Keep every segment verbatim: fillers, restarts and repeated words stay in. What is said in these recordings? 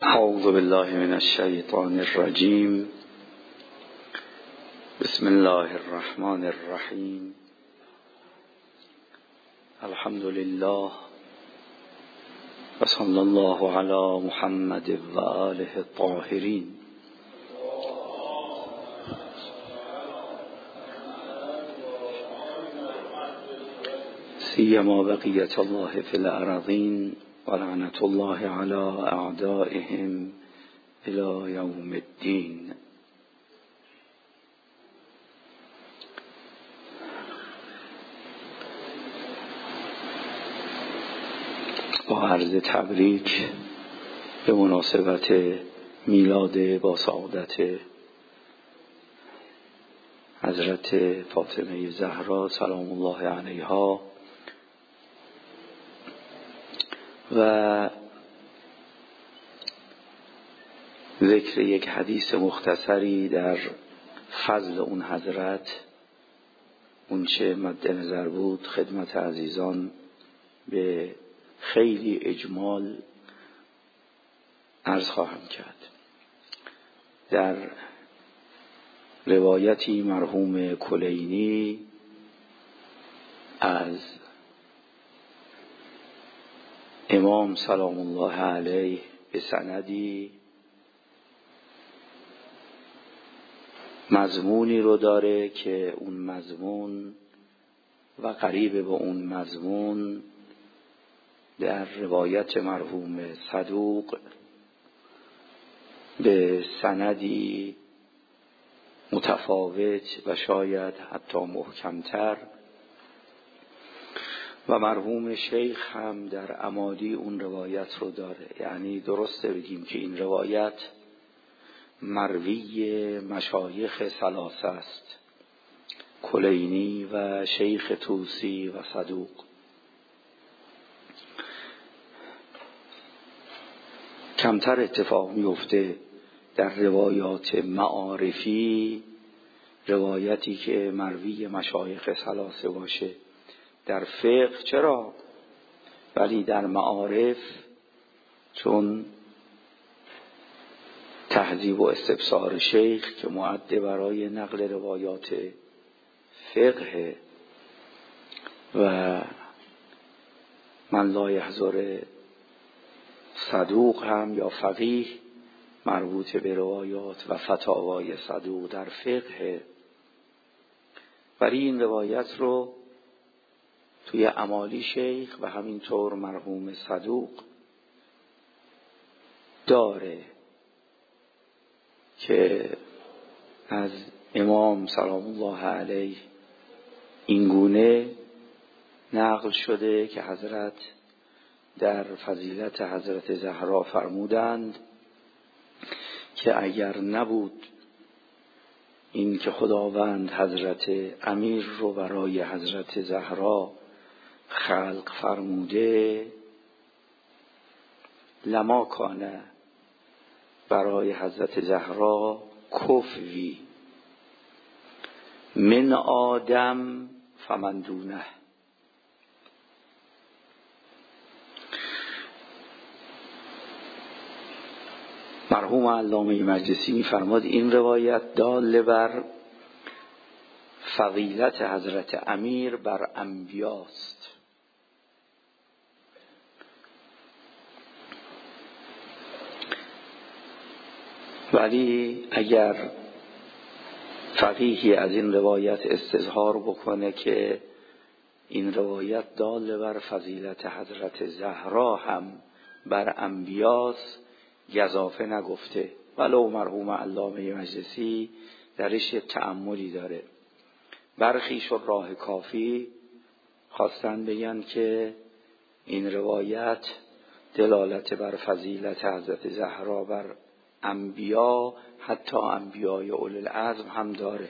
اعوذ بالله من الشیطان الرجیم. بسم الله الرحمن الرحیم. الحمد لله و صلی الله علی محمد و آله الطاهرین. سیما بقیت الله فی الارضین و لعنت الله علی اعدائهم الی یوم الدین. با عرض تبریک به مناسبت میلاد با سعادت حضرت فاطمه زهرا سلام الله علیها و ذکر یک حدیث مختصری در فضل اون حضرت، اون چه مد نظر بود خدمت عزیزان به خیلی اجمال عرض خواهم کرد. در روایتی مرحوم کلینی از امام سلام الله علیه به سندی مضمونی رو داره که اون مضمون و قریب به اون مضمون در روایت مرحوم صدوق به سندی متفاوت و شاید حتی محکمتر و مرحوم شیخ هم در عمادی اون روایت رو داره. یعنی درسته بگیم که این روایت مروی مشایخ ثلاثه است، کلینی و شیخ طوسی و صدوق. کمتر اتفاق میفته در روایات معارفی روایتی که مروی مشایخ ثلاثه باشه. در فقه چرا؟ ولی در معارف چون تهذیب و استبصار شیخ که معد برای نقل روایات فقه و من لا یحضر صدوق هم یا فقیه مربوط به روایات و فتاوای صدوق در فقه، ولی این روایت رو توی اعمالی شیخ و همینطور مرحوم صدوق داره که از امام سلام الله علیه اینگونه نقل شده که حضرت در فضیلت حضرت زهرا فرمودند که اگر نبود این که خداوند حضرت امیر رو برای حضرت زهرا خلق فرموده، لما کانه برای حضرت زهرا کفوی من آدم فمن دونه. مرحوم علامه مجلسی می‌فرماد این روایت دال بر فضیلت حضرت امیر بر انبیاست. ولی اگر فقیهی از این روایت استظهار بکنه که این روایت دال بر فضیلت حضرت زهرا هم بر انبیاست، گزافه نگفته، ولو مرحوم علامه مجلسی درش تأملی داره. برخی شراح کافی خواستن بگن که این روایت دلالت بر فضیلت حضرت زهرا بر انبیا، حتی انبیای اولی العزم هم داره.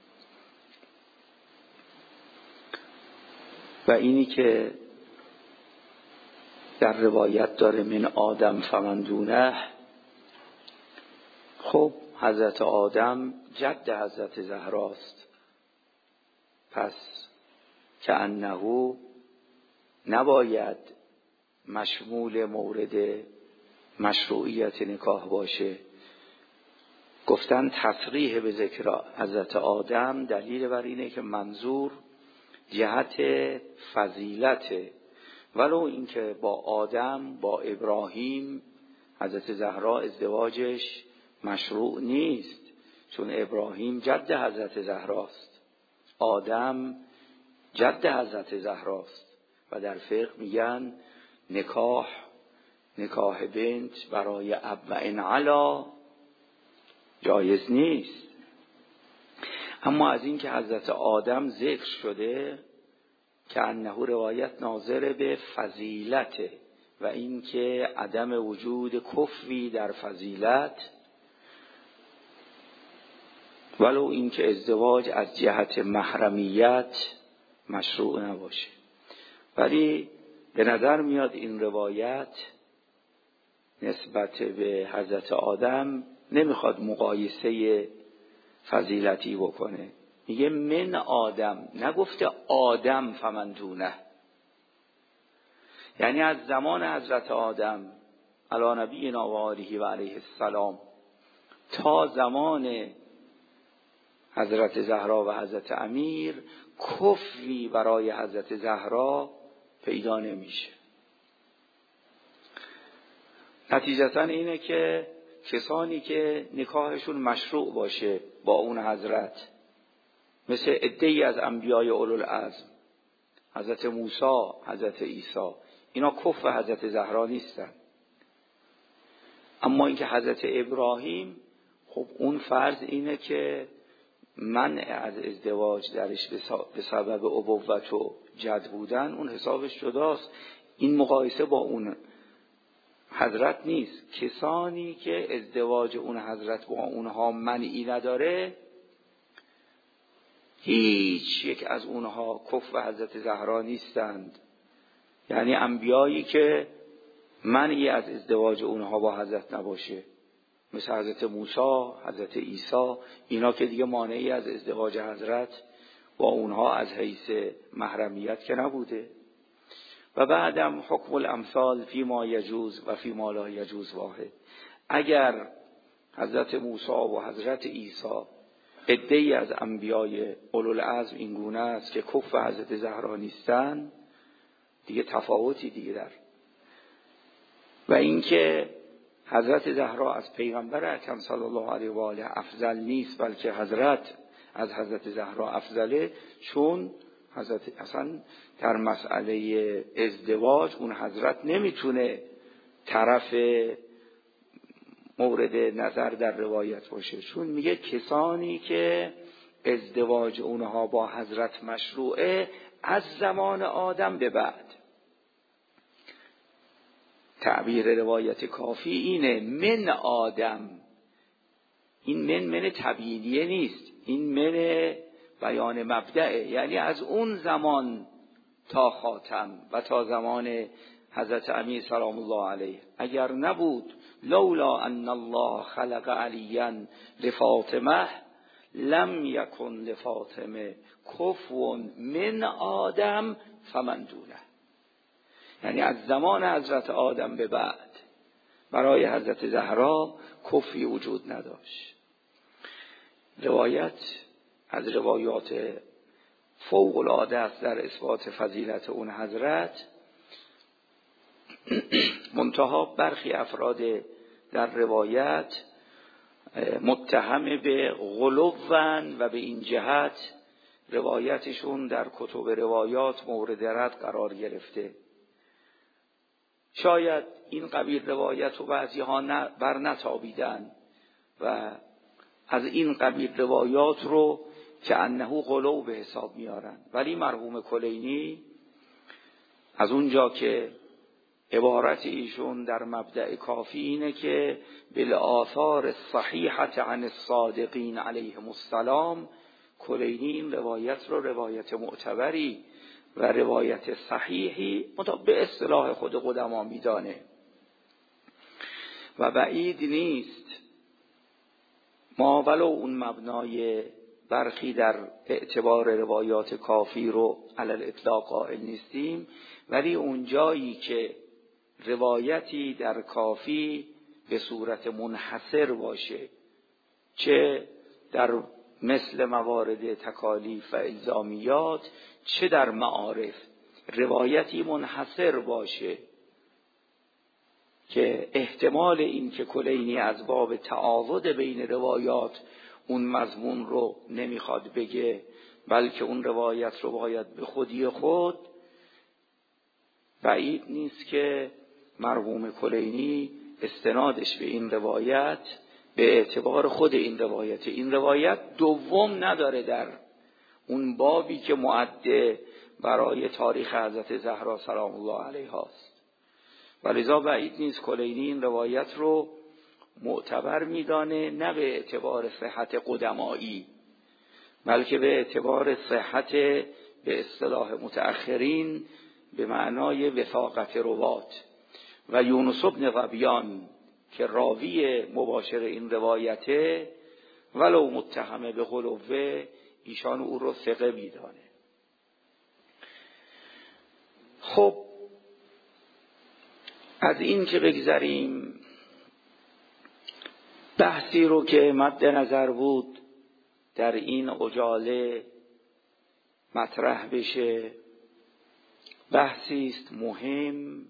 و اینی که در روایت داره من آدم فمن دونه، خب حضرت آدم جد حضرت زهراست، پس که انه نباید مشمول مورد مشروعیت نکاح باشه. گفتن تصریح به ذکر حضرت آدم دلیل بر اینه که منظور جهت فضیلته، ولو اینکه با آدم با ابراهیم حضرت زهرا ازدواجش مشروع نیست، چون ابراهیم جد حضرت زهراست، آدم جد حضرت زهراست و در فقه میگن نکاح نکاح بنت برای اب و ان علا جایز نیست. اما از این که حضرت آدم ذکر شده که انه روایت ناظر به فضیلته و این که عدم وجود کفوی در فضیلت، ولو این که ازدواج از جهت محرمیت مشروع نباشه، ولی به نظر میاد این روایت نسبت به حضرت آدم نمیخواد مقایسه فضیلتی بکنه، میگه من آدم، نگفته آدم فمن دونه، یعنی از زمان حضرت آدم علی نبینا و آله و علیه السلام تا زمان حضرت زهرا و حضرت امیر کفوی برای حضرت زهرا پیدا نمیشه. نتیجتا اینه که کسانی که نکاحشون مشروع باشه با اون حضرت، مثل عده‌ای از انبیای اولوالعزم، حضرت موسی، حضرت عیسی، اینا کفو حضرت زهرا نیستن. اما اینکه حضرت ابراهیم، خب اون فرض اینه که منع از ازدواج درش به سبب ابوت و جد بودن اون حسابش جداست، این مقایسه با اون حضرت نیست. کسانی که ازدواج اون حضرت با اونها منعی نداره، هیچ یک از اونها کفو حضرت زهرا نیستند. یعنی انبیایی که منعی از ازدواج اونها با حضرت نباشه، مثل حضرت موسی، حضرت عیسی، اینا که دیگه مانعی از ازدواج حضرت با اونها از حیث محرمیت که نبوده. و بعدم حکم الامثال فی ما یجوز و فی ما لا یجوز واحد. اگر حضرت موسی و حضرت عیسی عده‌ای از انبیای اولوالعزم این گونه است که کفو حضرت زهرا نیستن، دیگه تفاوتی دیگه در. و اینکه حضرت زهرا از پیغمبر اکرم صلی الله علیه و آله افضل نیست، بلکه حضرت از حضرت زهرا افضله، چون حضرت اصلا در مسئله ازدواج اون حضرت نمیتونه طرف مورد نظر در روایت باشه، چون میگه کسانی که ازدواج اونها با حضرت مشروعه از زمان آدم به بعد. تعبیر روایت کافی اینه من آدم، این من من تبیینیه نیست، این من بیان مبدأه، یعنی از اون زمان تا خاتم و تا زمان حضرت امیر سلام الله علیه. اگر نبود لولا ان الله خلق علیا لفاطمه لم یکن لفاطمه کفو من آدم فمن دونه، یعنی از زمان حضرت آدم به بعد برای حضرت زهرا کفی وجود نداشت. روایت از روایات فوق العاده است در اثبات فضیلت اون حضرت. منتها برخی افراد در روایت متهم به غلوان و به این جهت روایتشون در کتب روایات مورد رد قرار گرفته. شاید این قبیل روایت رو بعضی ها بر نتابیدن و از این قبیل روایات رو که انه غلو به حساب میارن، ولی مرحوم کلینی از اونجا که عبارت ایشون در مبدأ کافی اینه که بالآثار الصحیحة عن الصادقین علیهم السلام، کلینی این روایت رو روایت معتبری و روایت صحیحی به اصطلاح خود قدما میدانه و بعید نیست ما ولو اون مبنای برخی در اعتبار روایات کافی رو علی الاطلاق قائل نیستیم، ولی اون جایی که روایتی در کافی به صورت منحصر باشه، چه در مثل موارد تکالیف و الزامیات چه در معارف، روایتی منحصر باشه که احتمال این که کلینی از باب تعاضد بین روایات اون مضمون رو نمیخواد بگه، بلکه اون روایت رو باید به خودی خود، بعید نیست که مرحوم کلینی استنادش به این روایت به اعتبار خود این روایت این روایت دوم نداره در اون بابی که معده برای تاریخ حضرت زهرا سلام الله علیها است. ولذا بعید نیست کلینی این روایت رو معتبر میدانه، نه به اعتبار صحت قدمایی، بلکه به اعتبار صحت به اصطلاح متأخرین به معنای وثاقت روات. و یونس بن ظبیان که راوی مباشر این روایته، ولو متهمه به غلوه، ایشان او رو ثقه میدانه. خب از این که بگذریم، بحثی رو که مد نظر بود در این عجاله مطرح بشه، بحثی است مهم،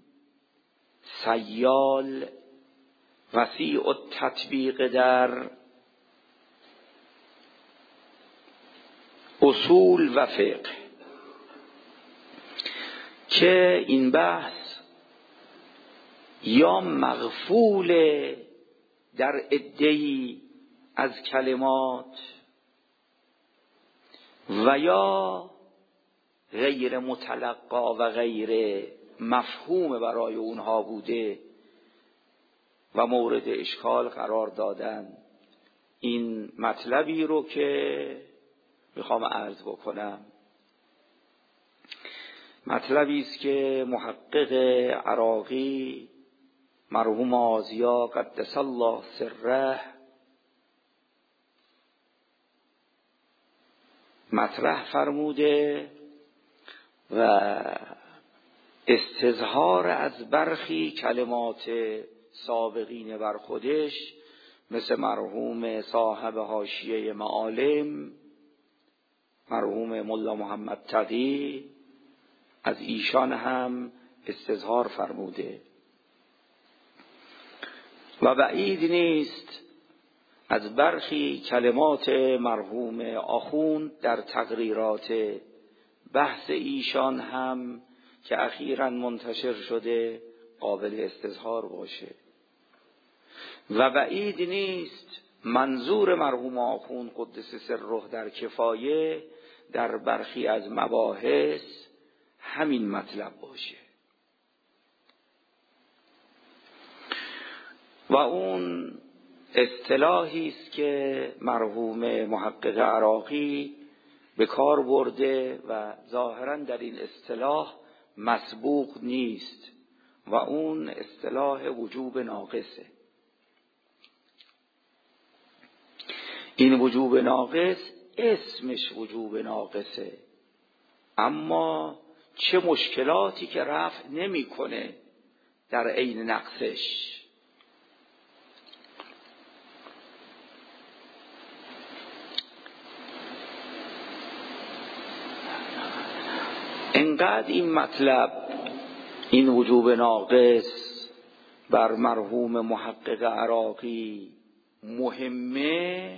سیال، وسیع التطبیق در اصول و فقه، که این بحث یا مغفول در عده‌ای از کلمات و یا غیر متلقا و غیر مفهوم برای اونها بوده و مورد اشکال قرار دادن. این مطلبی رو که میخوام عرض بکنم مطلبی است که محقق عراقی مرحوم آزیا قدس الله سره مطرح فرموده و استظهار از برخی کلمات سابقین بر خودش مثل مرحوم صاحب حاشیه معالم مرحوم ملا محمد تقی از ایشان هم استظهار فرموده و بعید نیست از برخی کلمات مرحوم آخوند در تقریرات بحث ایشان هم که اخیراً منتشر شده قابل استظهار باشه و بعید نیست منظور مرحوم آخوند قدس سره در کفایه در برخی از مباحث همین مطلب باشه و اون اصطلاحی است که مرحوم محقق عراقی به کار برده و ظاهراً در این اصطلاح مسبوق نیست و اون اصطلاح وجوب ناقصه. این وجوب ناقص اسمش وجوب ناقصه، اما چه مشکلاتی که رفع نمی‌کنه در عین نقصش. انقدر این مطلب، این وجوب ناقص بر مرحوم محقق عراقی مهمه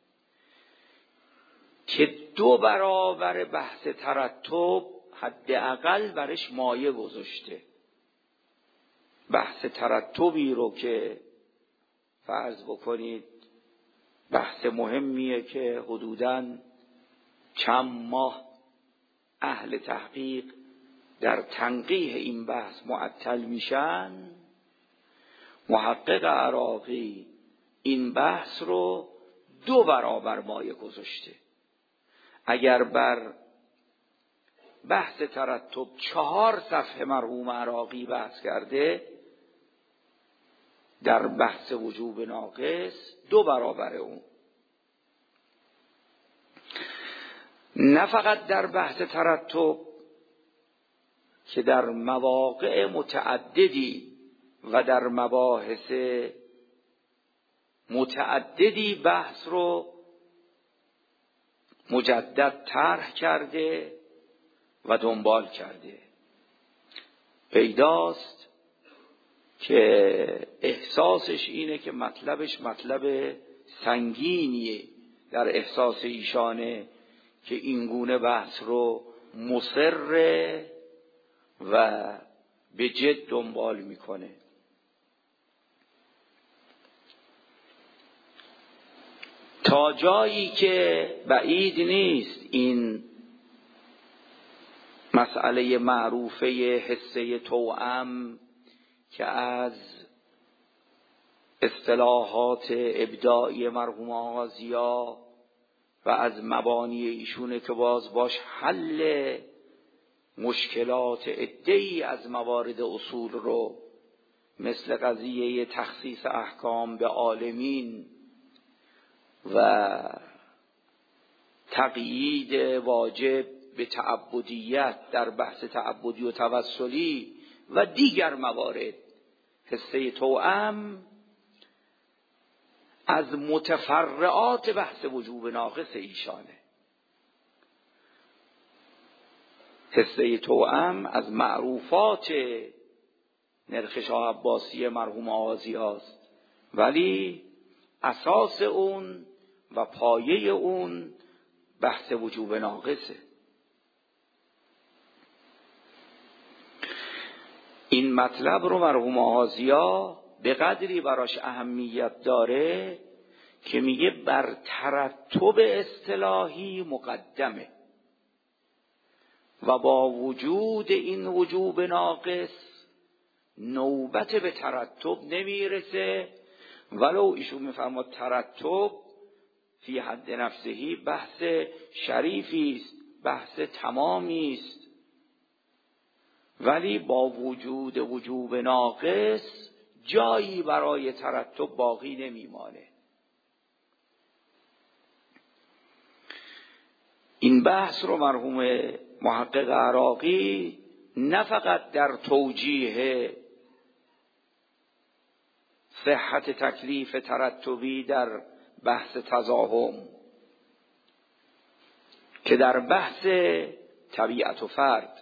که دو برابر بحث ترتب حداقل برش مایه گذاشته. بحث ترتبی رو که فرض بکنید بحث مهمیه که حدوداً چند ماه اهل تحقیق در تنقیح این بحث معطل میشن، محقق عراقی این بحث رو دو برابر مایه گذاشته. اگر بر بحث ترتب چهار صفحه مرحوم عراقی بحث کرده، در بحث وجوب ناقص دو برابر اون. نه فقط در بحث ترتب، که در مواقع متعددی و در مباحث متعددی بحث رو مجدد طرح کرده و دنبال کرده. پیداست که احساسش اینه که مطلبش مطلب سنگینیه، در احساس ایشانه که اینگونه بحث رو مصر و به جد دنبال میکنه. تا جایی که بعید نیست این مسئله معروفه حصه توأم که از اصطلاحات ابداعی مرحوم آغازیا و از مبانی ایشونه که باز باش حل مشکلات عده‌ای از موارد اصول رو مثل قضیه تخصیص احکام به عالمین و تقیید واجب به تعبدیت در بحث تعبدی و توسلی و دیگر موارد، حصه توأم از متفرعات بحث وجوب ناقص ایشانه. حصه توأم از معروفات نرخ شاه عباسی مرحوم آغازی هاست، ولی اساس اون و پایه اون بحث وجوب ناقصه. این مطلب رو مرحوم آغازیا به قدری براش اهمیت داره که میگه بر ترتب اصطلاحی مقدمه و با وجود این وجوب ناقص نوبت به ترتب نمیرسه، ولو ایشون میفرماد ترتب فی حد نفسهی بحث شریفی است، بحث تمامی است، ولی با وجود وجوب ناقص جایی برای ترتب باقی نمیمانه. این بحث رو مرحوم محقق عراقی نه فقط در توجیه صحت تکلیف ترتبی در بحث تزاحم که در بحث طبیعت و فرد،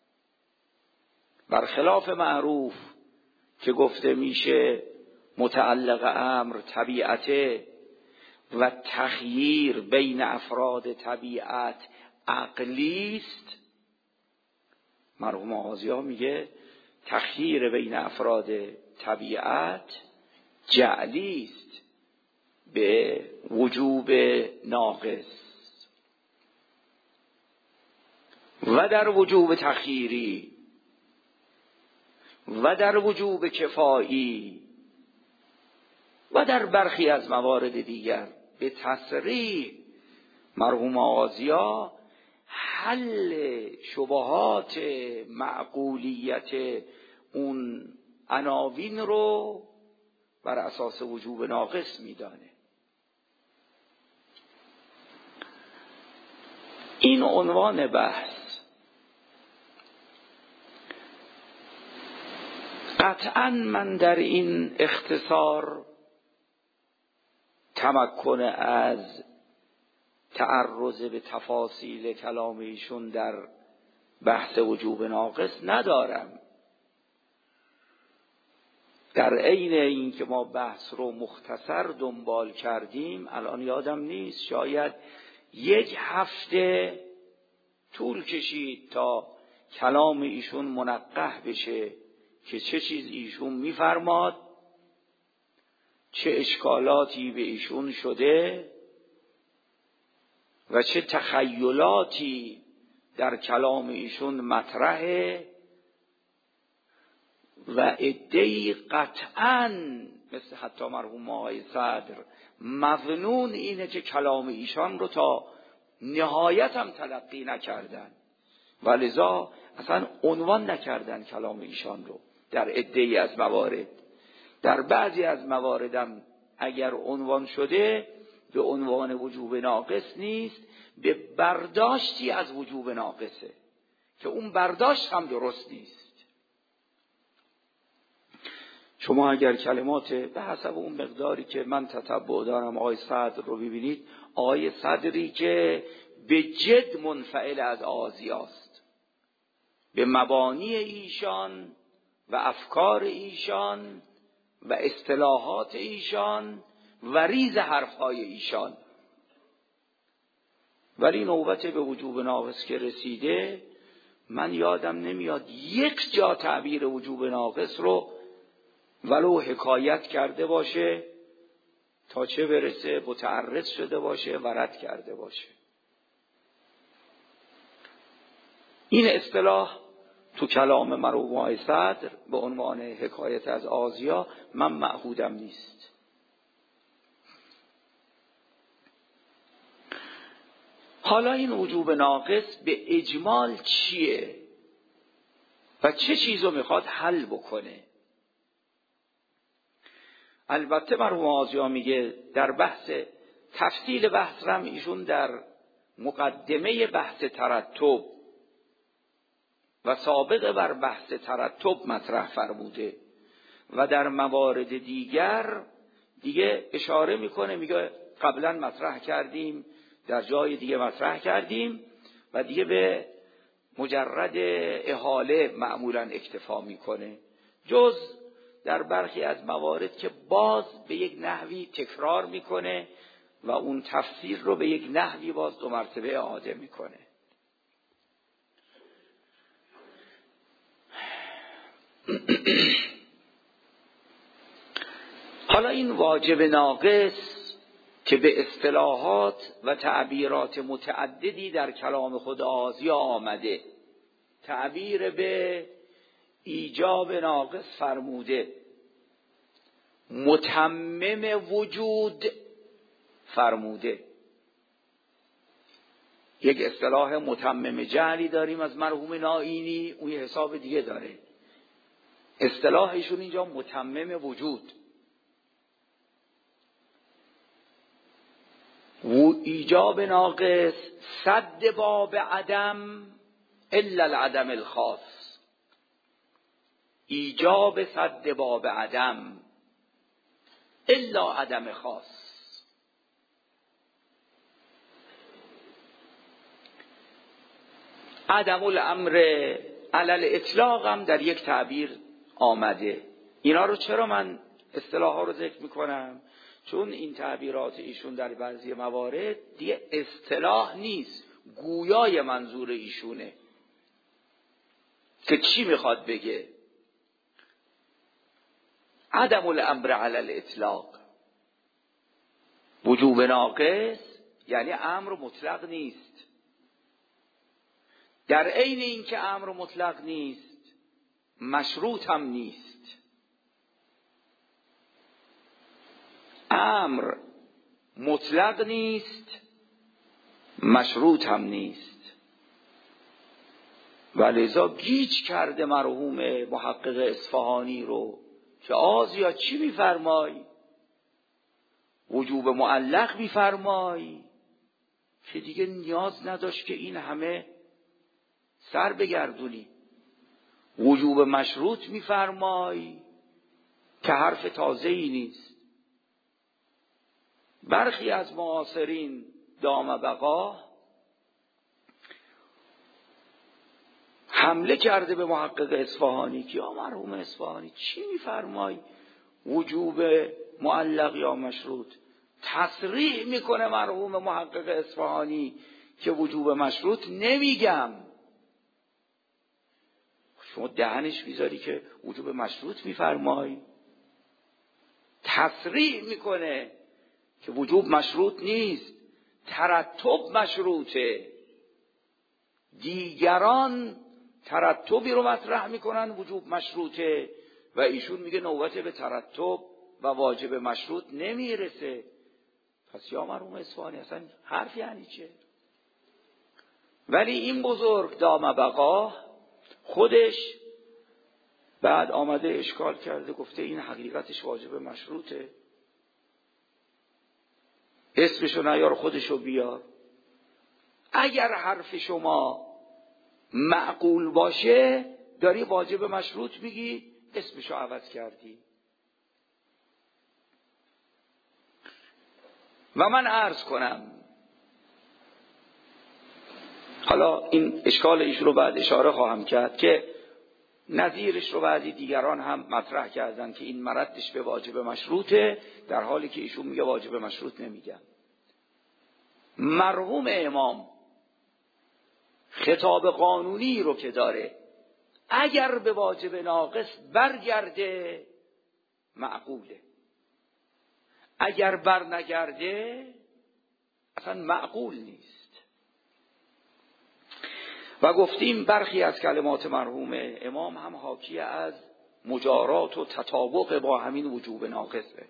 برخلاف معروف که گفته میشه متعلق امر طبیعته و تخییر بین افراد طبیعت عقلی است، مرحوم آغازیا میگه تخییر بین افراد طبیعت جعلی است به وجوب ناقص و در وجوب تخییری و در وجوب کفایی و در برخی از موارد دیگر به تصریح مرحوم آغازیا حل شبهات معقولیت اون عناوین رو بر اساس وجوب ناقص میدانه. این عنوان بحث. قطعا من در این اختصار تمکن از تعرض به تفاصیل کلام ایشون در بحث وجوب ناقص ندارم. در عین این که ما بحث رو مختصر دنبال کردیم، الان یادم نیست شاید یک هفته طول کشید تا کلام ایشون منقح بشه که چه چیز ایشون میفرماد، چه اشکالاتی به ایشون شده و چه تخیلاتی در کلام ایشون مطرحه و عده‌ای قطعاً مثل حتی مرحوم آقای صدر مظنون اینه که کلام ایشان رو تا نهایت هم تلقی نکردن و لذا اصلا عنوان نکردن کلام ایشان رو در عده‌ای از موارد. در بعضی از مواردم اگر عنوان شده به عنوان وجوب ناقص نیست، به برداشتی از وجوب ناقصه که اون برداشت هم درست نیست. شما اگر کلمات به حسب اون مقداری که من تتبع دارم آقای صدر رو ببینید، آقای صدری که به جد منفعل از آزیاست، به مبانی ایشان و افکار ایشان و اصطلاحات ایشان و ریز حرفهای ایشان. ولی نوبت به وجوب ناقص که رسیده، من یادم نمیاد یک جا تعبیر وجوب ناقص رو ولو حکایت کرده باشه تا چه برسه متعرض شده باشه و رد کرده باشه. این اصطلاح تو کلام مرحوم آقای صدر به عنوان حکایت از آزیا من معهودم نیست. حالا این وجوب ناقص به اجمال چیه و چه چیزو میخواد حل بکنه؟ البته مرحوم آزیا میگه در بحث تفصیل بحث رم ایشون در مقدمه بحث ترتب و سابقه بر بحث ترتب مطرح فرموده و در موارد دیگر دیگه اشاره میکنه، میگه قبلا مطرح کردیم، در جای دیگه مطرح کردیم و دیگه به مجرد احاله معمولا اکتفا میکنه، جز در برخی از موارد که باز به یک نحوی تکرار میکنه و اون تفسیر رو به یک نحوی باز دو مرتبه اعاده میکنه. حالا این واجب ناقص که به اصطلاحات و تعبیرات متعددی در کلام خود آزیا آمده، تعبیر به ایجاب ناقص فرموده، متمم وجود فرموده. یک اصطلاح متمم جعلی داریم از مرحوم نائینی، اون یه حساب دیگه داره. اصطلاحشون اینجا متمم وجود. و ایجاب ناقص سد باب عدم الا العدم الخاص، ایجاب سد باب عدم الا عدم خاص. عدم الامر علی الاطلاق هم در یک تعبیر آمده. اینا رو چرا من اصطلاح ها رو ذکر میکنم؟ چون این تعبیرات ایشون در بعضی موارد دیگه اصطلاح نیست، گویای منظور ایشونه که چی میخواد بگه. عدم الامر علی الاطلاق، وجوب ناقص یعنی امر مطلق نیست. در عین این که امر مطلق نیست، مشروط هم نیست. امر مطلق نیست، مشروط هم نیست. ولذا گیج کرده مرحوم محقق اصفهانی رو که آزیا چی میفرمای؟ وجوب معلق میفرمای؟ که دیگه نیاز نداشت که این همه سر بگردونی. وجوب مشروط میفرمای که حرف تازه‌ای نیست. برخی از معاصرین دام بقا حمله کرده به محقق اصفهانی که یا مرحوم اصفهانی چی میفرمای وجوب معلق یا مشروط؟ تصریح میکنه مرحوم محقق اصفهانی که وجوب مشروط نمیگم. شما دهنش بیزاری که وجوب مشروط میفرمای. تصریح میکنه که وجوب مشروط نیست، ترتب مشروطه. دیگران ترتبی رو مطرح میکنن وجوب مشروطه و ایشون میگه نوبت به ترتب و واجب مشروط نمیرسه. پس یا مرحوم اصفهانی اصلا حرف یعنی چه؟ ولی این بزرگ دام بقا خودش بعد آمده اشکال کرده، گفته این حقیقتش واجب مشروطه. اسمشو نیار، خودشو بیار. اگر حرف شما معقول باشه داری واجب مشروط میگی، اسمشو عوض کردی. و من عرض کنم، حالا این اشکال ایش رو بعد اشاره خواهم کرد که نظیرش رو بعضی دیگران هم مطرح کردن که این مردش به واجب مشروطه، در حالی که ایشون میگه واجب مشروط نمیگن. مرحوم امام خطاب قانونی رو که داره، اگر به واجب ناقص برگرده معقوله، اگر بر نگرده اصلا معقول نیست. و گفتیم برخی از کلمات مرحوم امام هم حاکی از مجارات و تطابق با همین وجوب ناقصه.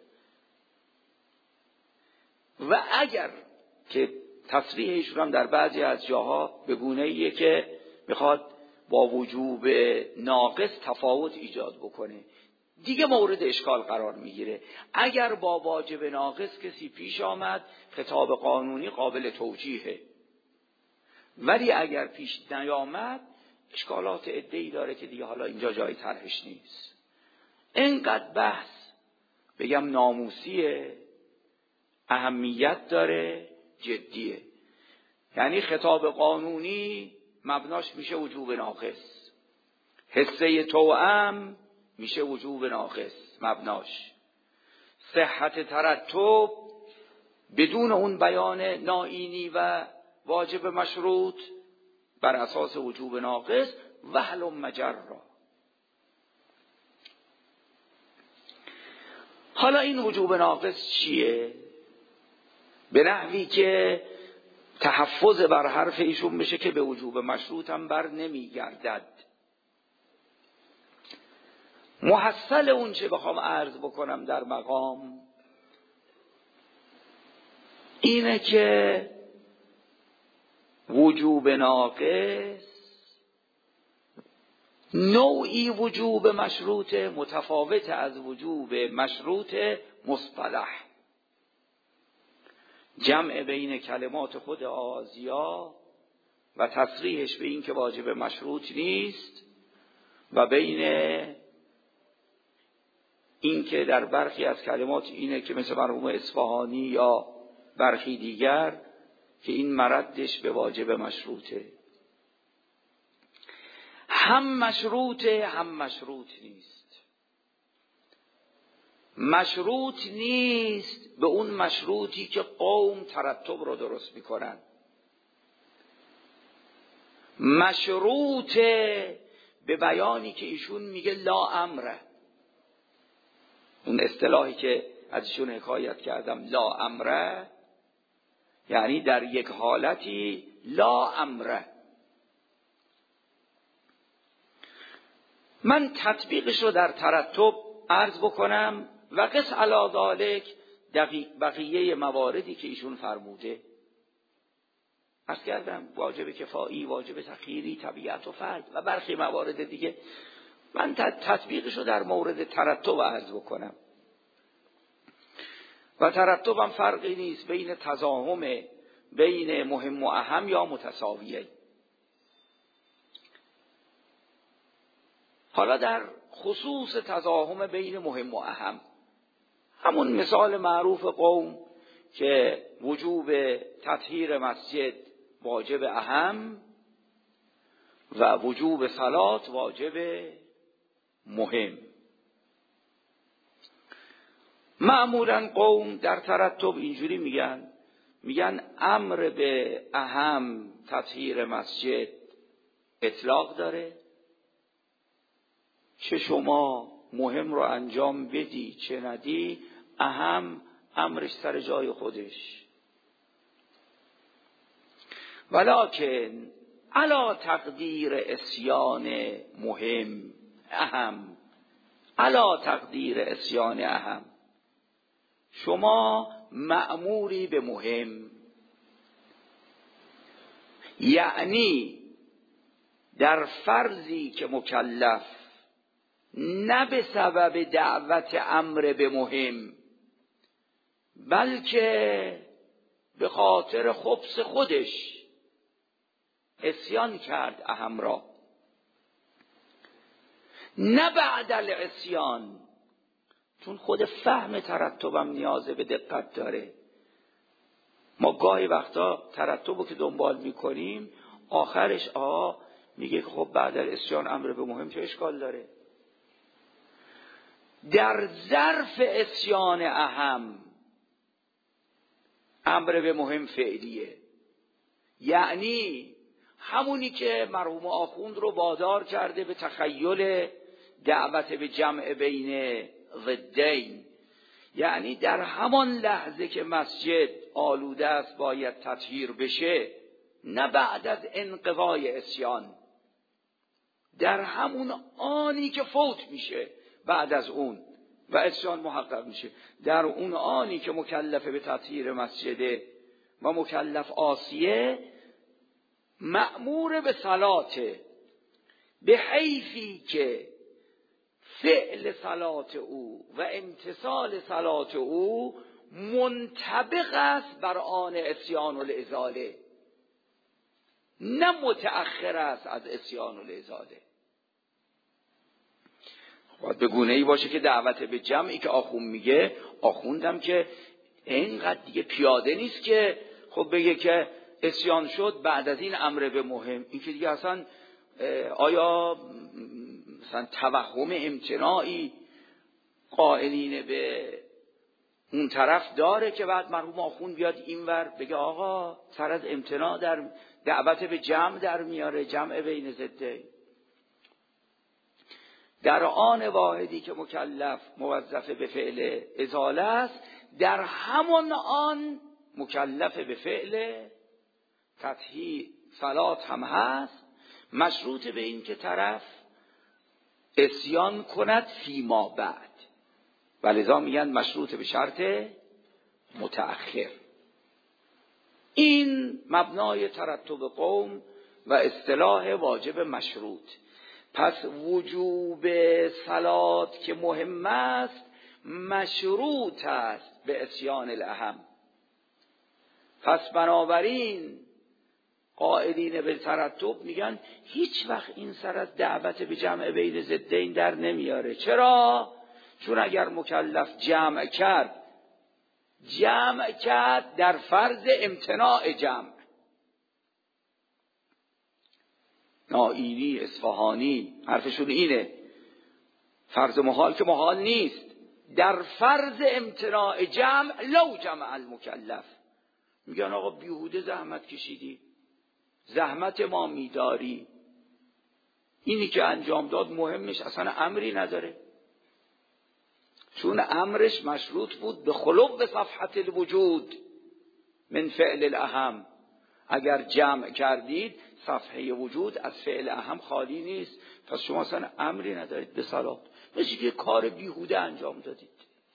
و اگر که تصریحشون هم در بعضی از جاها به گونه‌ایه که میخواد با وجوب ناقص تفاوت ایجاد بکنه، دیگه مورد اشکال قرار میگیره. اگر با واجب ناقص کسی پیش آمد، خطاب قانونی قابل توجیهه، ولی اگر پیش نیامد اشکالات عده‌ای داره که دیگه حالا اینجا جای طرحش نیست. اینقدر بحث بگم ناموسیه، اهمیت داره، جدیه. یعنی خطاب قانونی مبناش میشه وجوب ناقص، حصه توأم میشه وجوب ناقص مبناش، صحت ترتب بدون اون بیان ناینی و واجب مشروط بر اساس وجوب ناقص و هلم مجرا. حالا این وجوب ناقص چیه؟ به نحوی که تحفظ بر حرف ایشون بشه که به وجوب مشروط هم بر نمی گردد. محصل اون چه بخوام عرض بکنم در مقام اینه که وجوب ناقص نوعی وجوب مشروط متفاوت از وجوب مشروط مصطلح. جمع بین کلمات خود آزیا و تصریحش به این که واجب مشروط نیست و بین این که در برخی از کلمات اینه که مثل مرحوم اصفهانی یا برخی دیگر که این مردش به واجب مشروطه. هم مشروطه هم مشروط نیست. مشروط نیست به اون مشروطی که قوم ترتب رو درست میکنن. مشروطه به بیانی که ایشون میگه لا امره، اون اصطلاحی که از ایشون حکایت کردم لا امره، یعنی در یک حالتی لا امره. من تطبیقش رو در ترتب عرض بکنم و قس علی ذالک بقیه مواردی که ایشون فرموده. عرض کردم واجب کفایی، واجب تخییری، طبیعت و فرد و برخی موارد دیگه. من تطبیقش رو در مورد ترتب عرض بکنم. و ترتب هم فرقی نیست بین تزاحم بین مهم و اهم یا متساویه. حالا در خصوص تزاحم بین مهم و اهم، همون مثال معروف قوم که وجوب تطهیر مسجد واجب اهم و وجوب صلات واجب مهم. معمولا قوم در ترتب اینجوری میگن، میگن امر به اهم تطهیر مسجد اطلاق داره، چه شما مهم رو انجام بدی چه ندی اهم امرش سر جای خودش. ولکن علا تقدیر اسیان مهم اهم، علا تقدیر اسیان اهم، شما مأموری به مهم، یعنی در فرضی که مکلف نه به سبب دعوت امر به مهم بلکه به خاطر خبث خودش عصیان کرد اهم را، نه بعد العصیان. چون خود فهم ترتبم نیازه به دقت داره. ما گاهی وقتا ترتبو که دنبال میکنیم آخرش آه میگه خب بعد العصیان امر به مهم چه اشکال داره؟ در ظرف عصیان اهم امر به مهم فعلیه، یعنی همونی که مرحوم آخوند رو وادار کرده به تخیل دعوت به جمع بین ضدین، یعنی در همان لحظه که مسجد آلوده است باید تطهیر بشه، نه بعد از انقضای عصیان، در همون آنی که فوت میشه بعد از اون و عصیان محقق میشه، در اون آنی که مکلف به تطهیر مسجده و مکلف عاصیه مأمور به صلاته، به حیثی که فعل صلات او و امتثال صلات او منطبق است بر آن عصیان الازاله، نه متأخر است از عصیان الازاله. باید به گونه ای باشه که دعوت به جمعی که آخوند میگه، آخوندم که اینقدر دیگه پیاده نیست که خب بگه که عصیان شد بعد از این امر به مهم. این که دیگه اصلا آیا مثلا توهم امتناعی قائلین به اون طرف داره که بعد مرحوم آخوند بیاد اینور بگه آقا سر از امتناع در دعوت به جمع در میاره، جمع بین ضدین. در آن واحدی که مکلف موظف به فعل ازاله است، در همان آن مکلف به فعل تطهیر صلات هم هست، مشروط به این که طرف عصیان کند فیما بعد، ولذا میگن مشروط به شرط متأخر. این مبنای ترتب قوم و اصطلاح واجب مشروط. پس وجوب صلات که مهم است مشروط است به عصیان الاهم. پس بنابراین قائلین به ترتب میگن هیچ وقت این سر از دعوت به جمع بین ضدین در نمیاره. چرا؟ چون اگر مکلف جمع کرد جمع کرد در فرض امتناع جمع. نائینی، اصفهانی حرفشون اینه، فرض محال که محال نیست، در فرض امتناع جمع لو جمع المکلف. میگن آقا بیهوده زحمت کشیدی، زحمت ما میداری، اینی که انجام داد مهمش اصلا امری نداره، چون امرش مشروط بود به خلق صفحت الوجود من فعل الاهم. اگر جمع کردید صفحه وجود از فعل اهم خالی نیست، پس شما اصلا امری ندارید به صلات، مثل که کار بیهوده انجام دادید.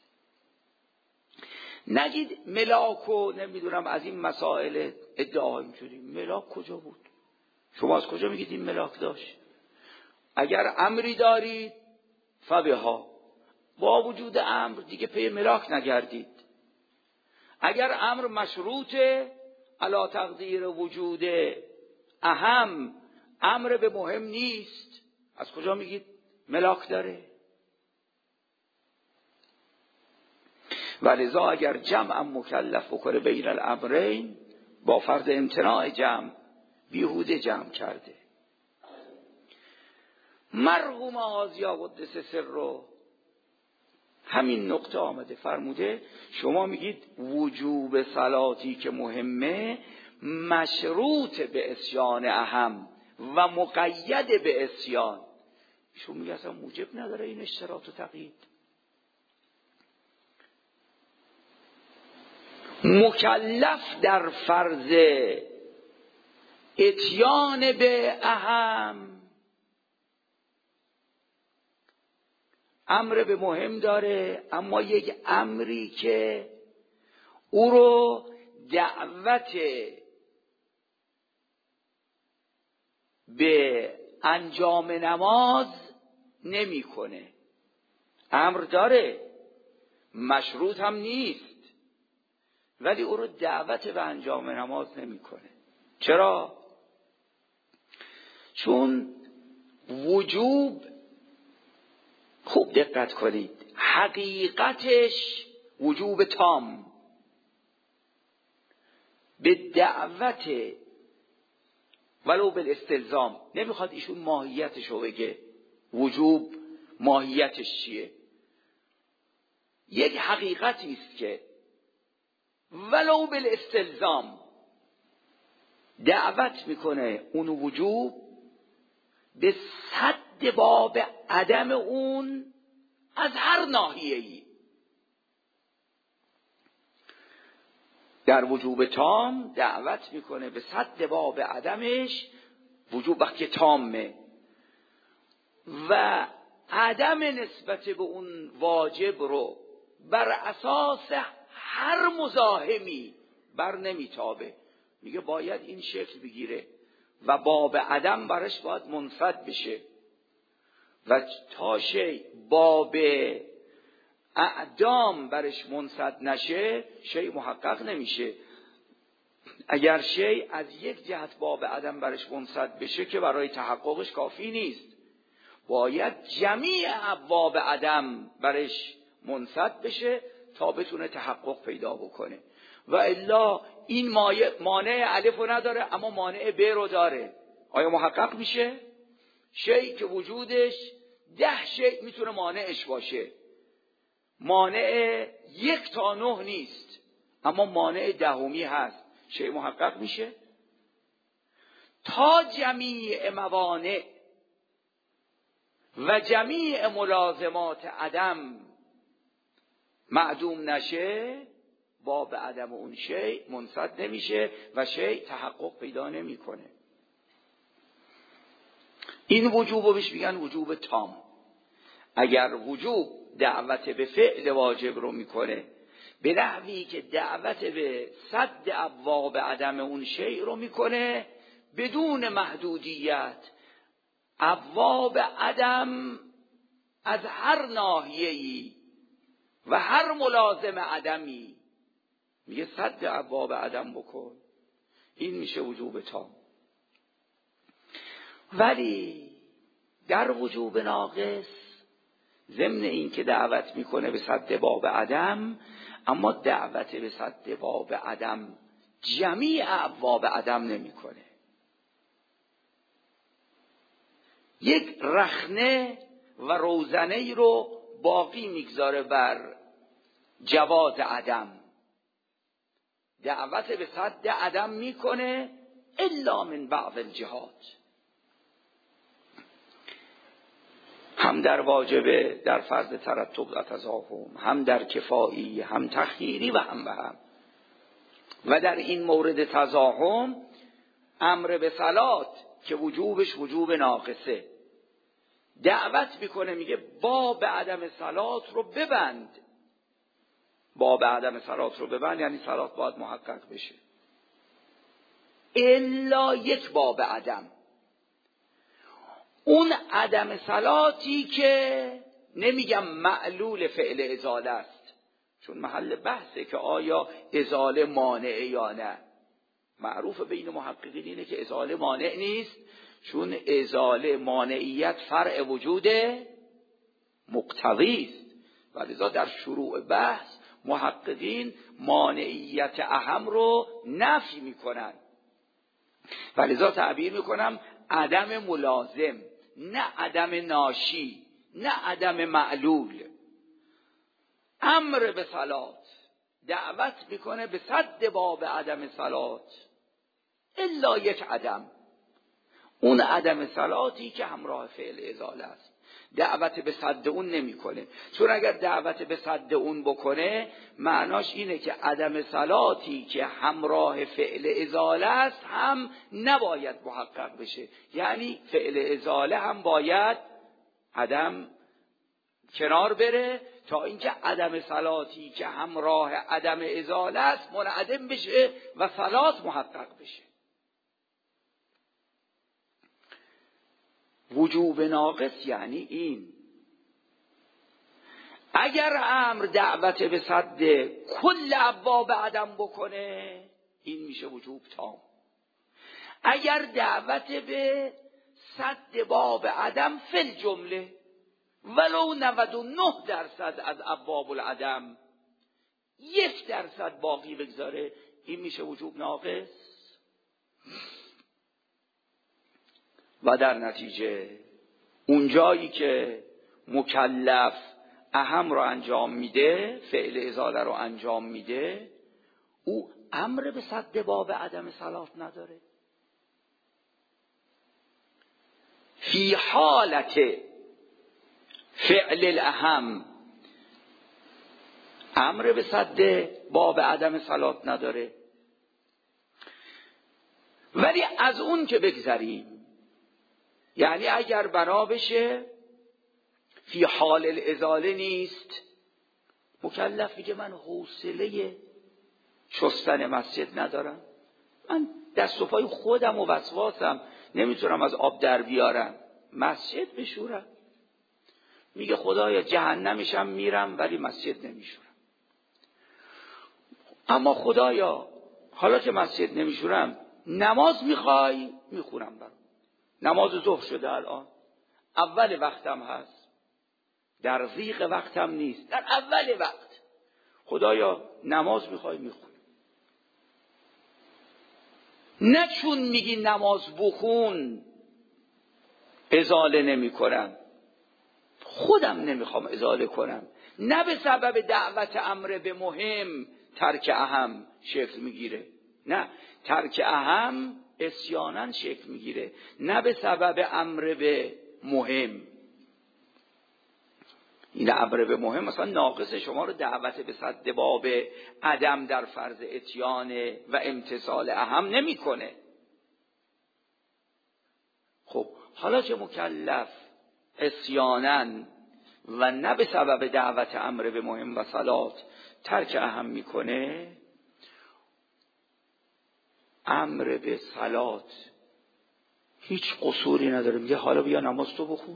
نگید ملاکو نمیدونم از این مسائل ادعا می‌کنیم، ملاک کجا بود؟ شما از کجا میگید این ملاک داشت؟ اگر امری دارید فبها، با وجود امر دیگه پی ملاک نگردید. اگر امر مشروطه علا تقدیر وجود اهم، امر به مهم نیست، از کجا میگید ملاک داره؟ ولذا اگر جمع مکلف بکنه بین الامرین با فرض امتناع جمع بیهوده جمع کرده. مرحوم آزیا قدس سر رو همین نقطه آمده فرموده شما میگید وجوب صلاتی که مهمه مشروط به عصیان اهم و مقید به عصیان. شما میگه اصلا موجب نداره این اشتراط و تقیید. مکلف در فرض اتیان به اهم امر به مهم داره، اما یک امری که او رو دعوت به انجام نماز نمیکنه. امر داره، مشروط هم نیست، ولی او رو دعوت به انجام نماز نمیکنه. چرا؟ چون وجوب، خوب دقت کنید، حقیقتش وجوب تام، به دعوت ولو بالاستلزام. نمیخواد ایشون ماهیتش رو بگه، وجوب ماهیتش چیه. یک حقیقتی است که ولو بالاستلزام دعوت میکنه اون وجوب به سد باب عدم اون از هر ناحیه‌ای. در وجوب تام دعوت میکنه به سد باب عدمش، وجوب وقتی تامه، و عدم نسبت به اون واجب رو بر اساس هر مزاحمی بر نمیتابه. میگه باید این شکل بگیره و باب عدم برش باید منفد بشه، و تا شی باب اعدام برش منفد نشه شی محقق نمیشه. اگر شی از یک جهت باب عدم برش منفد بشه که برای تحققش کافی نیست، باید جمیع ابواب عدم برش منفد بشه تا بتونه تحقق پیدا بکنه. و الا این مانع الف رو نداره اما مانع ب رو داره، آیا محقق میشه؟ شیء که وجودش ده شیء میتونه مانعش باشه، مانع یک تا نه نیست اما مانع دهمی هست، شیء محقق میشه؟ تا جمیع موانع و جمیع ملازمات عدم معدوم نشه، باب عدم اون شیء منفد نمیشه و شیء تحقق پیدا نمیکنه. این وجوب بهش میگن وجوب تام. اگر وجوب دعوت به فعل واجب رو میکنه به نحوی که دعوت به سد ابواب عدم اون شیء رو میکنه بدون محدودیت، ابواب عدم از هر ناحیه‌ای و هر ملازم عدمی، میگه سد ابواب عدم بکن، این میشه وجوب تام. ولی در وجوب ناقص ضمن این که دعوت میکنه به سد باب عدم، اما دعوت به سد باب عدم جمیع ابواب عدم نمیکنه. یک رخنه و روزنه ای رو باقی میگذاره بر جواز عدم، دعوت به سد عدم میکنه الا من بعض الجهات، هم در واجبه، در فرض ترتب و تزاحم، هم در کفایی، هم تخییری و هم به هم. و در این مورد تزاحم امر به صلات که وجوبش وجوب ناقصه، دعوت میکنه میگه باب عدم صلات رو ببند، باب عدم صلات رو ببند یعنی صلات باید محقق بشه، الا یک باب عدم، اون عدم صلاتی که نمیگم معلول فعل ازاله است، چون محل بحثه که آیا ازاله مانعه یا نه. معروف بین محققین اینه که ازاله مانع نیست، چون ازاله مانعیت فرع وجود مقتضی است، و لذا در شروع بحث محققین مانعیت اهم رو نفی میکنن، و لذا تعبیر میکنم عدم ملازم، نه عدم ناشی، نه عدم معلول. امر به صلات دعوت میکنه به سد باب عدم صلات الا یک عدم، اون عدم صلاتی که همراه فعل ازاله است، دعوت به سد اون نمیکنه، چون اگر دعوت به سد اون بکنه معناش اینه که عدم صلاتی که همراه فعل ازاله است هم نباید محقق بشه، یعنی فعل ازاله هم باید عدم کنار بره تا اینکه عدم صلاتی که همراه عدم ازاله است منعدم بشه و صلات محقق بشه. وجوب ناقص یعنی این، اگر امر دعوت به سد کل ابواب عدم بکنه این میشه وجوب تام، اگر دعوت به سد باب عدم فل جمله، ولو نود و نه درصد از ابواب العدم یک درصد باقی بگذاره، این میشه وجوب ناقص. و در نتیجه اون جایی که مکلف اهم رو انجام میده، فعل ازاله رو انجام میده، او امر به سد باب عدم صلات نداره. فی حالت فعل الاهم امر به سد باب عدم صلات نداره. ولی از اون که بگذریم، یعنی اگر بنا بشه فی حال الازاله نیست، مکلف میگه من حوصله شستن مسجد ندارم، من دست و پای خودم و وسواسم نمیتونم از آب در بیارم، مسجد بشورم. میگه خدایا جهنمشم میرم ولی مسجد نمیشورم. اما خدایا حالا که مسجد نمیشورم، نماز میخوای؟ میخونم برام. نماز ظهر شده الان، اول وقتم هست، در ضیق وقتم نیست، در اول وقت. خدایا نماز میخوای؟ میخونم. نه چون میگی نماز بخون ازاله نمی کنم، خودم نمیخوام ازاله کنم. نه به سبب دعوت امر به مهم ترک اهم شکل میگیره، نه، ترک اهم عصیاناً شکل میگیره، نه به سبب امر به مهم. این امر به مهم مثلا ناقص شما رو دعوت به سد باب عدم در فرض اتیان و امتثال اهم نمیکنه. خب حالا که مکلف عصیاناً و نه به سبب دعوت امر به مهم و صلات ترک اهم میکنه، امر به صلات هیچ قصوری نداره. میگه حالا بیا نماز تو بخون،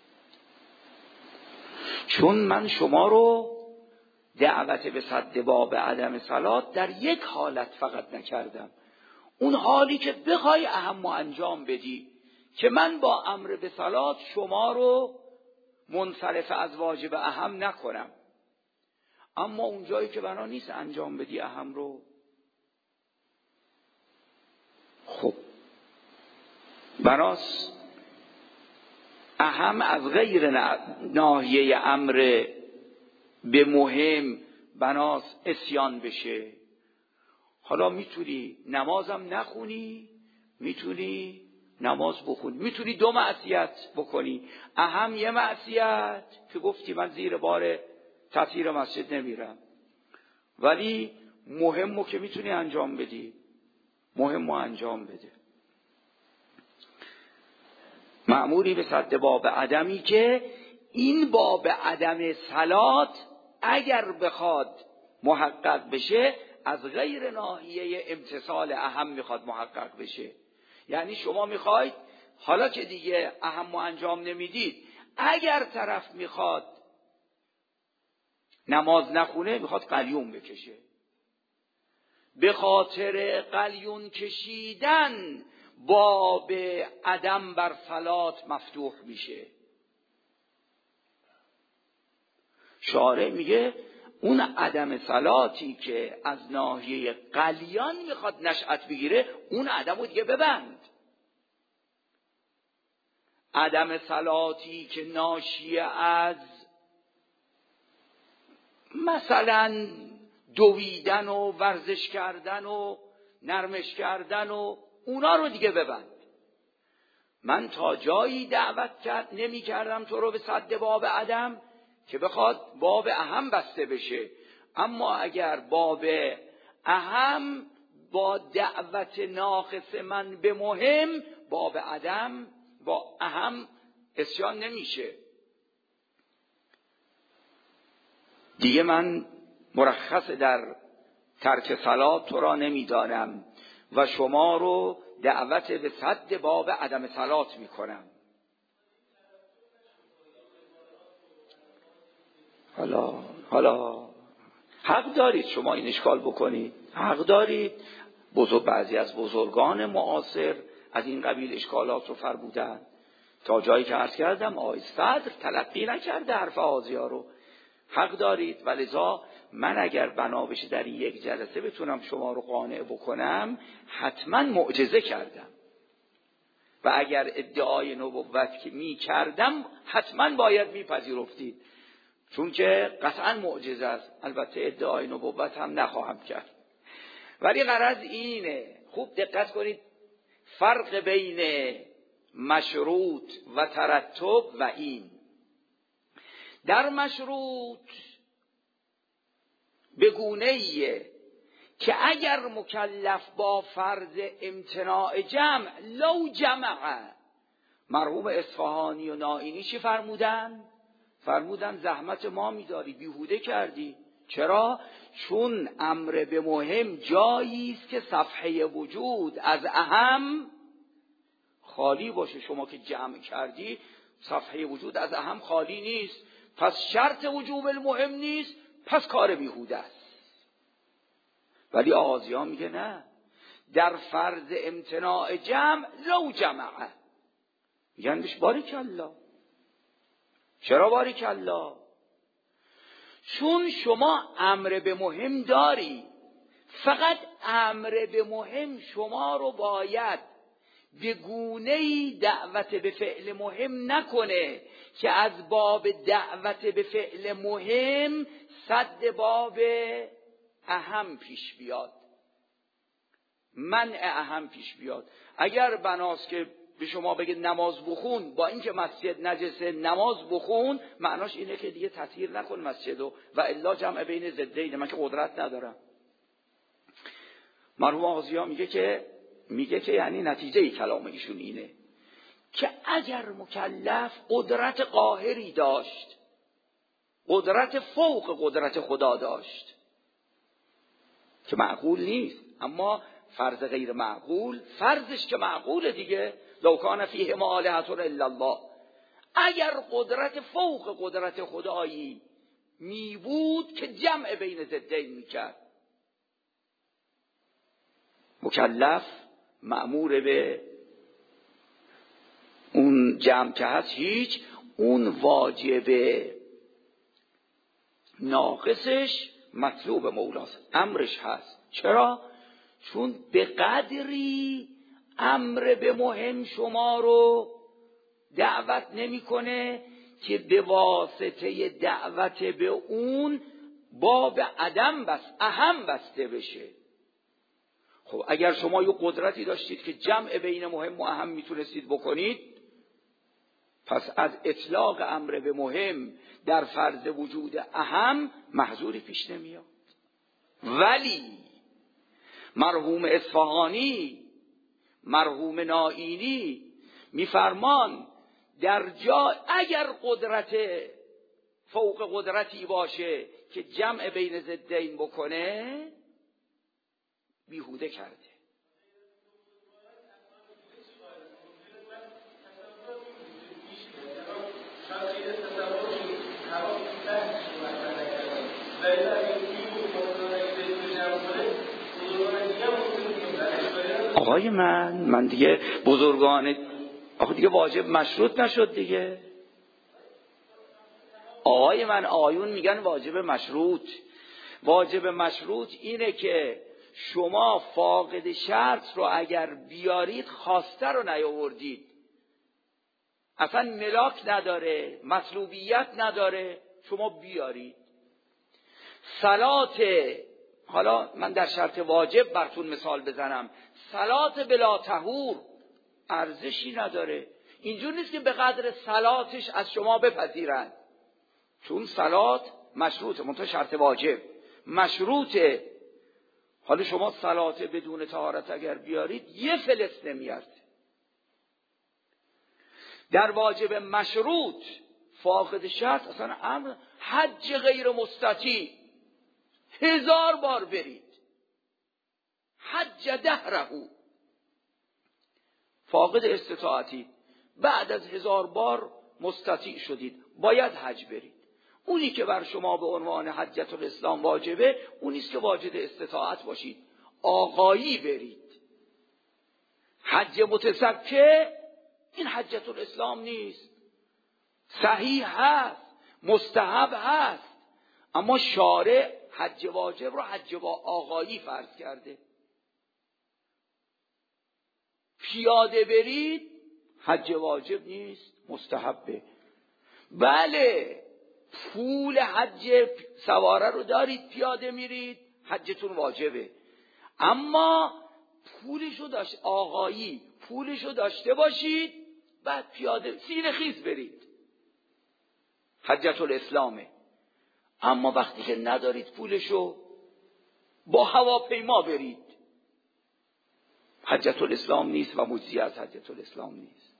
چون من شما رو دعوت به سد باب عدم صلات در یک حالت فقط نکردم، اون حالی که بخوای اهم انجام بدی که من با امر به صلات شما رو منصرف از واجب اهم نکنم. اما اون جایی که بنا نیست انجام بدی اهم رو، خب بناست اهم از غیر ناحیه امر به مهم بناست عصیان بشه. حالا میتونی نمازم نخونی، میتونی نماز بخونی، میتونی دو معصیت بکنی. اهم یه معصیت که گفتی من زیر بار تطهیر مسجد نمیرم، ولی مهمو که میتونی انجام بدی، مهمو انجام بده. مأموری به سد باب عدمی که این باب عدم صلات اگر بخواد محقق بشه از غیر ناحیه امتثال اهم میخواد محقق بشه. یعنی شما میخواید حالا که دیگه اهم انجام نمیدید، اگر طرف میخواد نماز نخونه میخواد قلیون بکشه، به خاطر قلیون کشیدن باب عدم بر صلات مفتوح میشه. شارع میگه اون عدم صلاتی که از ناحیه قلیان میخواد نشأت بگیره، اون عدمو دیگه ببند. عدم صلاتی که ناشی از مثلا دویدن و ورزش کردن و نرمش کردن و اونا رو دیگه ببند. من تا جایی دعوت کرد نمی کردم تو رو به سد باب عدم که بخواد باب اهم بسته بشه، اما اگر باب اهم با دعوت ناقص من به مهم، باب عدم با اهم عصیان نمیشه. دیگه من مرخص در ترک صلات تو را نمیدانم و شما رو دعوت به سد باب عدم صلات میکنم. حالا حالا حق دارید شما این اشکال بکنید، حق دارید. بزرگ بعضی از بزرگان معاصر از این قبیل اشکالات رو فرمودن. تا جایی که عرض کردم آقای صدر تلقی نکرده حرف آزیا رو. حق دارید، ولذا من اگر بنا بشه در یک جلسه بتونم شما رو قانع بکنم حتما معجزه کردم، و اگر ادعای نبوت که می کردم حتما باید میپذیرفتید، چون که قطعا معجزه است. البته ادعای نبوت هم نخواهم کرد، ولی غرض اینه. خوب دقت کنید، فرق بین مشروط و ترتب و این. در مشروط به گونه‌ایه که اگر مکلف با فرض امتناع جمع لو جمع، مرحوم اصفهانی و نائینی چی فرمودن؟ فرمودن زحمت ما میداری، بیهوده کردی. چرا؟ چون امر به مهم جایی است که صفحه وجود از اهم خالی باشه. شما که جمع کردی صفحه وجود از اهم خالی نیست، پس شرط وجوب المهم نیست، پس کار بیهوده است. ولی آغازیان میگه نه، در فرض امتناع جمع لو جمعه، میگن بهش باریکالله. چرا باریکالله؟ چون شما امر به مهم داری، فقط امر به مهم شما رو باید به گونه‌ای دعوت به فعل مهم نکنه که از باب دعوت به فعل مهم صد باب اهم پیش بیاد، منع اهم پیش بیاد. اگر بناست که به شما بگه نماز بخون، با اینکه مسجد نجسه نماز بخون، معناش اینه که دیگه تطهیر نکن مسجدو، و الا جمع بین ضدین، من که قدرت ندارم. مرحوم آغازی میگه که میگه که یعنی نتیجه ای کلام ایشون اینه که اگر مکلف قدرت قاهری داشت، قدرت فوق قدرت خدا داشت که معقول نیست، اما فرض غیر معقول، فرضش که معقوله دیگه، لو کان فیهما آلهة الا الله، اگر قدرت فوق قدرت خدایی می بود که جمع بین ضدین میکرد، مکلف مأمور به اون جمع که هست هیچ، اون واجب ناقصش مطلوب مولاست، امرش هست. چرا؟ چون به قدری امر به مهم شما رو دعوت نمیکنه که به واسطه دعوت به اون باب عدم بس اهم بسته بشه. خب اگر شما یه قدرتی داشتید که جمع بین مهم و اهم میتونستید بکنید، پس از اطلاق امر به مهم در فرض وجود اهم محظوری پیش نمیاد. ولی مرحوم اصفهانی، مرحوم نائینی میفرمان در جا اگر قدرت فوق قدرتی باشه که جمع بین ضدین بکنه، بیهوده کرده. آقای من من دیگه بزرگان آخه دیگه واجب مشروط نشد دیگه. آقای من آیون میگن واجب مشروط. واجب مشروط اینه که شما فاقد شرط رو اگر بیارید خواسته رو نیاوردید، اصلا ملاک نداره، مطلوبیت نداره، شما بیارید. صلات، حالا من در شرط واجب براتون مثال بزنم، صلات بلا طهور ارزشی نداره. اینجور نیست که به قدر صلاتش از شما بپذیرند، چون صلات مشروطه، منتها شرط واجب مشروطه. حالا شما صلات بدون طهارت اگر بیارید یه فلس نمیارد. در واجب مشروط فاقد شرط اصلا امر حج غیر مستطیع هزار بار برید، حج دهرهو، فاقد استطاعتی، بعد از هزار بار مستطیع شدید، باید حج برید. اونی که بر شما به عنوان حجت الاسلام واجبه، اونیست که واجد استطاعت باشید، آقایی برید. حج متسکه این حجت الاسلام نیست. صحیح هست، مستحب هست، اما شارع حج واجب رو حج با آقایی فرض کرده. پیاده برید حج واجب نیست، مستحبه. بله پول حج سواره رو دارید، پیاده میرید، حجتون واجبه، اما پولشو داشت آقایی پولشو داشته باشید، بعد پیاده سینه خیز برید، حجت الاسلامه. اما وقتی که ندارید پولشو، با هواپیما برید، حجت الاسلام نیست و مجزی از حجت الاسلام نیست.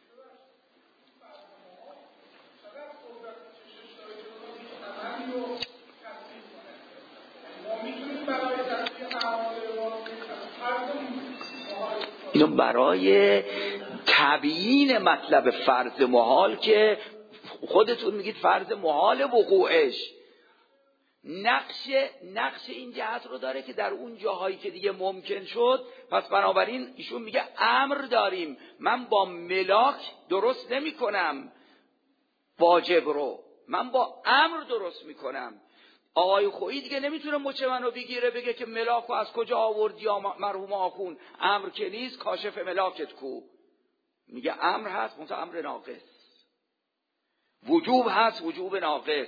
اینو برای تبیین مطلب فرض محال که خودتون میگید فرض محال وقوعش، نقش نقش این جهت رو داره که در اون جاهایی که دیگه ممکن شد، پس بنابراین ایشون میگه امر داریم، من با ملاک درست نمی کنم واجب رو، من با امر درست میکنم. آقای خویی دیگه نمیتونه مچ منو بگیره بگه که ملاکو از کجا آوردی یا مرحوم آخون، امر که نیست، کاشف ملاکت کو. میگه امر هست منتها امر ناقص، وجوب هست وجوب ناقص،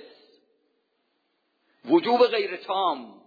وجوب غیر تام،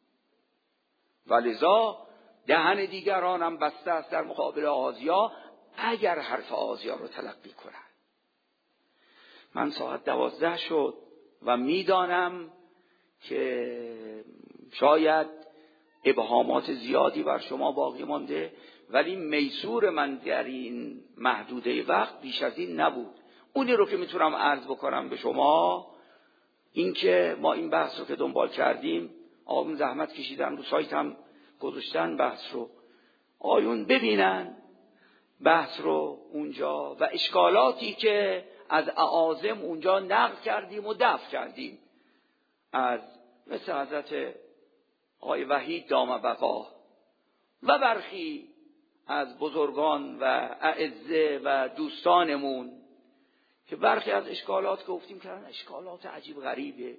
ولذا دهن دیگرانم بسته است در مقابل آزیا اگر حرف آزیا رو تلقی کنن. من ساعت دوازده شد و میدانم که شاید ابهامات زیادی بر شما باقی مانده، ولی میسور من در این محدوده وقت بیش از این نبود. اونی رو که میتونم عرض بکنم به شما این که ما این بحث رو که دنبال کردیم، آقایون زحمت کشیدن، رو سایت هم گذاشتن بحث رو، آقایون ببینن بحث رو اونجا و اشکالاتی که از اعاظم اونجا نقل کردیم و دفع کردیم، از مثل حضرت آقای وحید دام بقا و برخی از بزرگان و اعزه و دوستانمون که برخی از اشکالات که گفتیم کردن اشکالات عجیب غریبه.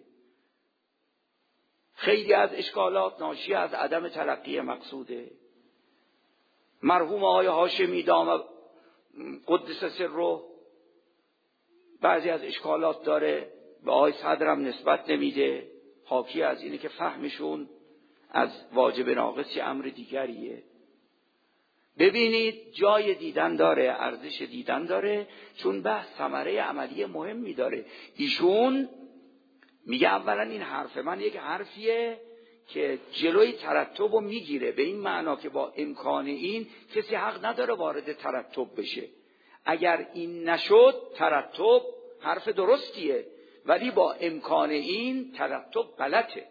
خیلی از اشکالات ناشی از عدم تلقی مقصوده. مرحوم آقای هاشمی دام قدس سره بعضی از اشکالات داره، به آقای صدرم نسبت نمیده، حاکی از اینه که فهمشون از واجب ناقصی امر دیگریه. ببینید جای دیدن داره، ارزش دیدن داره، چون بحث ثمره عملی مهمی داره. ایشون میگه اولا این حرف من یک حرفیه که جلوی ترتب رو میگیره، به این معنا که با امکان این کسی حق نداره وارد ترتب بشه. اگر این نشد ترتب حرف درستیه، ولی با امکان این ترتب غلطه.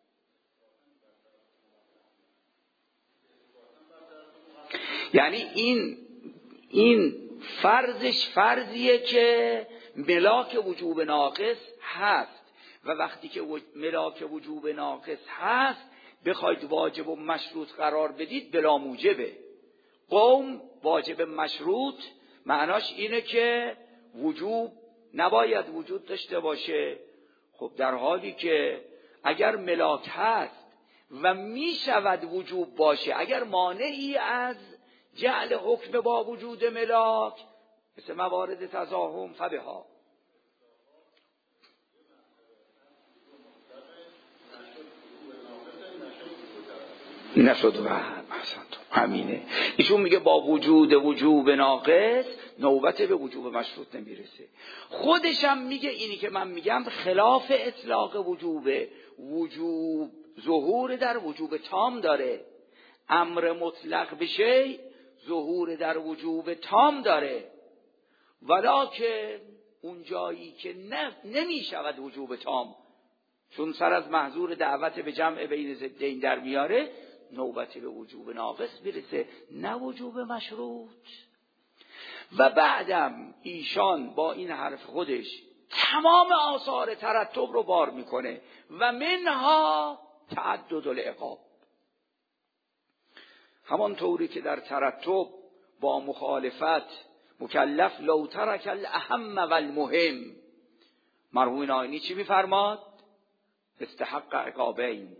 یعنی این این فرضش فرضیه که ملاک وجوب ناقص هست و وقتی که ملاک وجوب ناقص هست بخواید واجب و مشروط قرار بدید بلا موجبه. قوم واجب مشروط معناش اینه که وجوب نباید وجود داشته باشه. خب در حالی که اگر ملاک هست و می شود وجوب باشه، اگر مانعی از جعل حکم با وجود ملاک مثل موارد تزاحم فبها. نشد و همینه. ایشون میگه با وجود وجوب ناقص نوبت به وجوب مشروط نمیرسه. خودشم میگه اینی که من میگم خلاف اطلاق وجوبه. وجوب ظهور در وجوب تام داره، امر مطلق بشه ظهور در وجوب تام داره، ولکن اون جایی که نمی شود وجوب تام، چون سر از محظور دعوت به جمع بین ضدین در میاره، نوبتی به وجوب ناقص میرسه، نه وجوب مشروط. و بعدم ایشان با این حرف خودش تمام آثار ترتب رو بار میکنه و منها تعدد العقاب. همان طوری که در ترتب با مخالفت مکلف لو ترک الاهم و المهم. مرحوم نائینی چی میفرماد؟ استحق عقابین.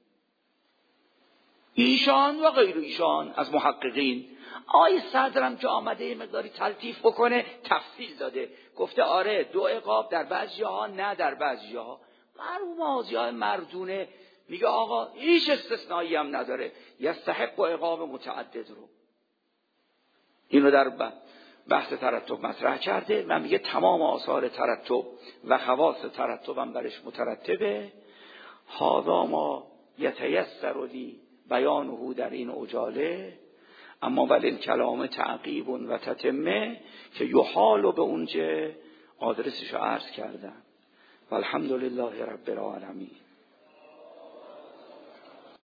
ایشان و غیر ایشان از محققین. آی صدرم که آمده یه مقداری تلطیف بکنه تفصیل داده، گفته آره دو عقاب در بعضی ها، نه در بعضی ها. مرحوم آزیاء مردونه میگه آقا هیچ استثنایی هم نداره، یستحق و عقاب متعدد رو. اینو در بحث ترتب مطرح کرده و میگه تمام آثار ترتب و خواص ترتب هم برش مترتبه. هذا ما یتیسر لی بیانه در این عجاله، اما ولی کلام تعقیب و تتمه که یحال به اونجا آدرسشو عرض کردم. والحمدلله رب العالمین.